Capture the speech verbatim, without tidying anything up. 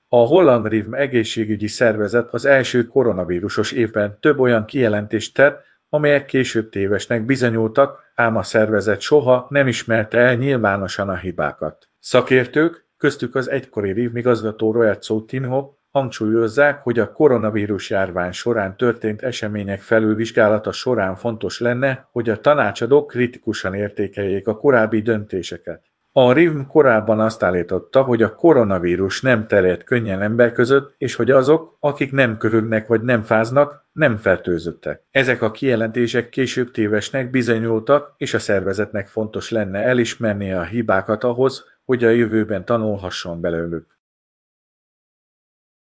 A Holland Rivm egészségügyi szervezet az első koronavírusos évben több olyan kijelentést tett, amelyek később tévesnek bizonyultak, ám a szervezet soha nem ismerte el nyilvánosan a hibákat. Szakértők, köztük az egykori Rivm igazgató Roert Soutinho hangsúlyozzák, hogy a koronavírus járvány során történt események felülvizsgálata során fontos lenne, hogy a tanácsadók kritikusan értékeljék a korábbi döntéseket. A Rivm korábban azt állította, hogy a koronavírus nem terjed könnyen ember között, és hogy azok, akik nem köhögnek vagy nem fáznak, nem fertőzöttek. Ezek a kijelentések később tévesnek bizonyultak, és a szervezetnek fontos lenne elismernie a hibákat ahhoz, hogy a jövőben tanulhasson belőlük.